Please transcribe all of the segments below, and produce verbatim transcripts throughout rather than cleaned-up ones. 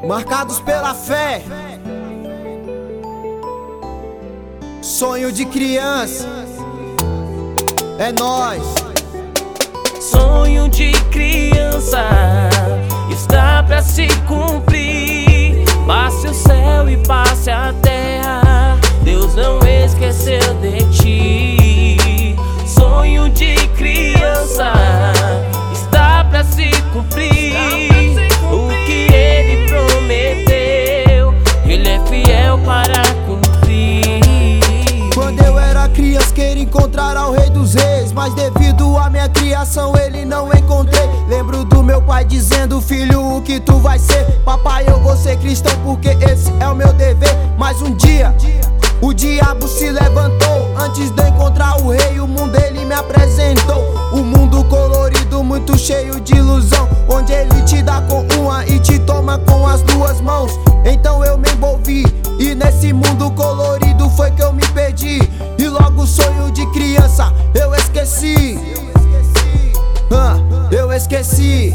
marcados pela fé, sonho de criança, é nóis. Sonho de criança está pra se cumprir. Passe o céu e passe a terra, Deus não esqueceu de ti. Sonho de criança está pra se cumprir. O que ele prometeu, ele é fiel para cumprir. Quando eu era criança queria encontrar ao Rei dos Reis, mas devido à minha criação ele não encontrei. Lembro do meu pai dizendo: filho, o que tu vai ser? Papai, eu vou ser cristão porque esse é o meu dever. Mas um dia o diabo se levantou. Antes de eu encontrar o rei, o mundo ele me apresentou. Um mundo colorido, muito cheio de ilusão, onde ele te dá com uma e te toma com as duas mãos. Então eu me envolvi, e nesse mundo colorido foi que eu me perdi. E logo o sonho de criança eu esqueci. Ah, eu esqueci.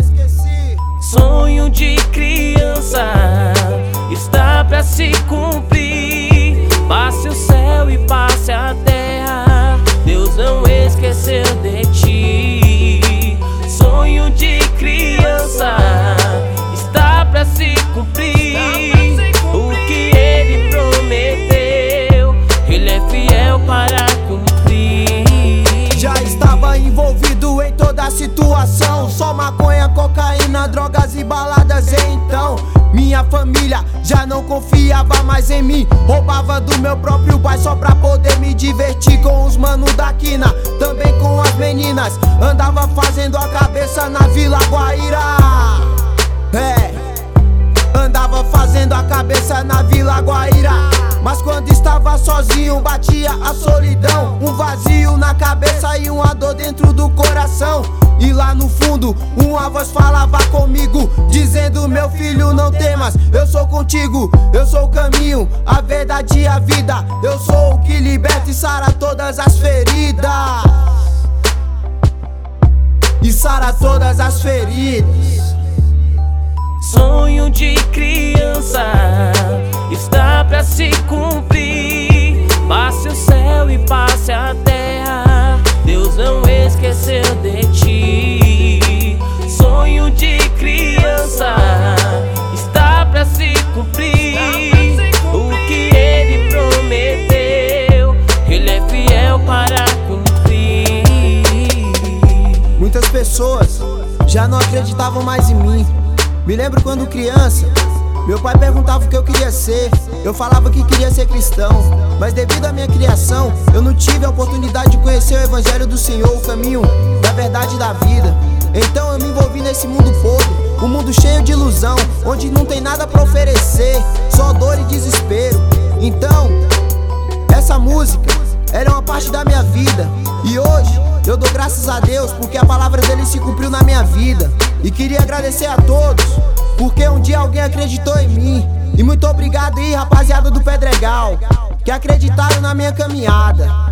Sonho de criança está pra se cumprir. Passe o céu e passe a terra, Deus não esqueceu de ti. Sonho de criança está pra se cumprir. O que ele prometeu, ele é fiel para cumprir. Já estava envolvido em toda a situação, só maconha, cocaína, drogas e baladas. Então minha família já não confiava mais em mim. Roubava do meu próprio pai só pra poder me divertir com os manos da quina, também com as meninas. Andava fazendo a cabeça na Vila Guaíra. É, andava fazendo a cabeça na Vila Guaíra. Mas quando estava sozinho batia a solidão, um vazio na cabeça e uma dor dentro do coração. E lá no fundo uma voz falava comigo, dizendo: meu filho, não temas, eu sou contigo. Eu sou o caminho, a verdade e a vida. Eu sou o que liberta e sara todas as feridas. E sara todas as feridas. Sonho de criança está pra se cumprir. Passe o céu e passe a terra, Deus não esqueceu de ti. Sonho de criança está pra se cumprir. O que ele prometeu, ele é fiel para cumprir. Muitas pessoas já não acreditavam mais em mim. Me lembro quando criança, meu pai perguntava o que eu queria ser. Eu falava que queria ser cristão, mas devido à minha criação eu não tive a oportunidade de conhecer o evangelho do Senhor, o caminho da verdade e da vida. Então eu me envolvi nesse mundo podre, um mundo cheio de ilusão, onde não tem nada pra oferecer, só dor e desespero. Então essa música era uma parte da minha vida, e hoje eu dou graças a Deus porque a palavra dele se cumpriu na minha vida. E queria agradecer a todos, porque um dia alguém acreditou em mim. E muito obrigado aí, rapaziada do Pedregal, que acreditaram na minha caminhada.